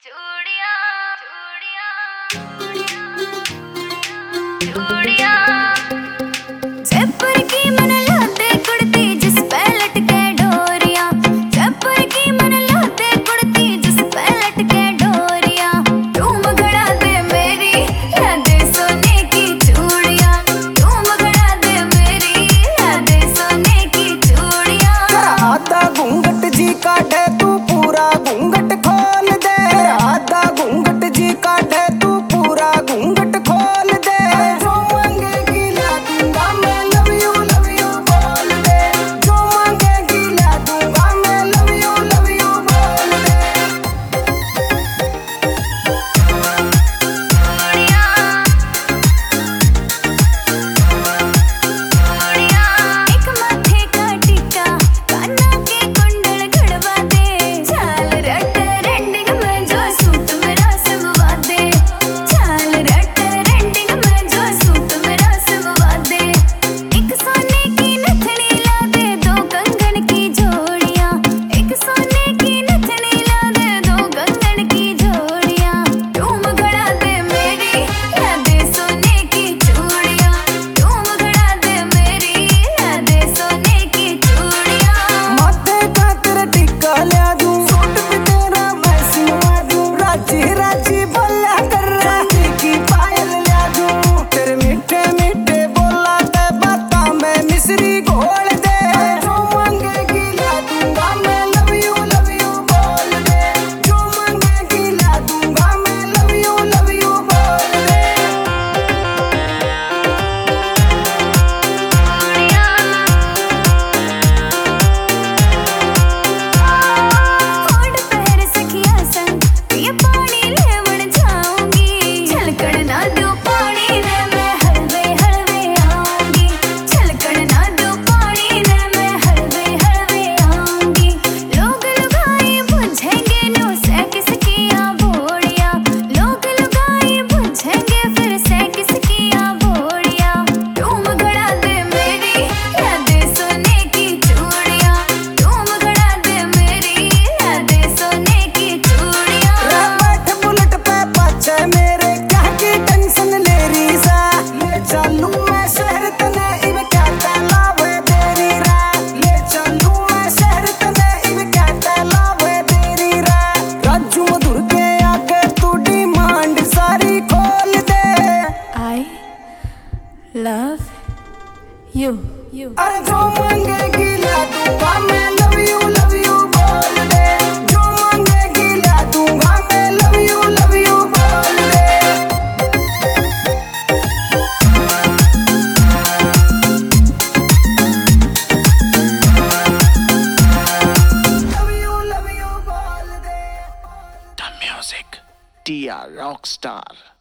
चूड़ियां चूड़ियां चूड़ियां जयपुर की मन लाते कुड़ती जिस पे लटके डोरियां जयपुर की मन लाते कुड़ती जिस पे लटके डोरियां तुम गड़ा दे मेरी यादें सोने की चूड़ियां तुम गड़ा दे मेरी यादें सोने की चूड़ियां आधा घूंघट जी काटे तू पूरा घूंघट खोल दे आधा घूंघट जी काटे तू पूरा घूंघट खोल दे जो मांगेगी ला दूंगा मैं लव यू बोल दे जो मांगेगी ला दूंगा मैं लव यू बोल दे एक माथे का टिक्का काना के कुंडल घड़वा दे चाल रट रेंडिंग में जो सूट मेरा सिलवा दे चाल रट रेंडिंग में जो सूट मेरा सिलवा दे एक सोने की नथनी ला दे दो कंगन की जोड़ियां एक सोने की नथनी ला दे दो कंगन की जोड़ियां तुम गड़ा दे मेरी यादें सोने की चूड़ियां तुम गड़ा दे मेरी यादें सोने की चूड़ियां माथे का तेरा टिक्का लिया दूं सूट भी तेरा मैं सिलवा दूं राजी राजी बोला कर राजी की पायल लिया दूं तेरे मीठे मीठे बोला ते बाता में मिश्री घोल दे जो मांगेगी ला दूंगा मैं लव यू बोल दे जो मांगेगी ला दूंगा मैं लव यू बोल दे होठ पहर सखिया संग ये पानी लेवण जाऊंगी छलकण ना दो पानी ने मैं हलवे हलवे आऊंगी छलकण ना दो पानी ने मैं हलवे हलवे आऊंगी लोग लुगाई बुझेंगे नो से किसकिया बोड़िया लोग लुगाई बुझेंगे फिर से किसकिया बोड़िया तुम गड़ा दे मेरी यादें सोने की चूड़ियां तुम गड़ा दे मेरी यादें सोने की चूड़ियां बैठ बुलेट पे पाछे मेरे क्या की टेंशन ले रही सा ले चलूं मैं शहर तने इब क्या लावे तेरी रा ले चलूं मैं शहर तने इब क्या लावे तेरी रा राजू मधुर के आगे तू डिमांड सारी खोल दे I love you. अरे जो मांगेगी ला दूंगा मैं लव यू बोल दे जो मांगेगी ला दूंगा मैं लव यू बोल दे love you बोल दे The music, TR Rockstar.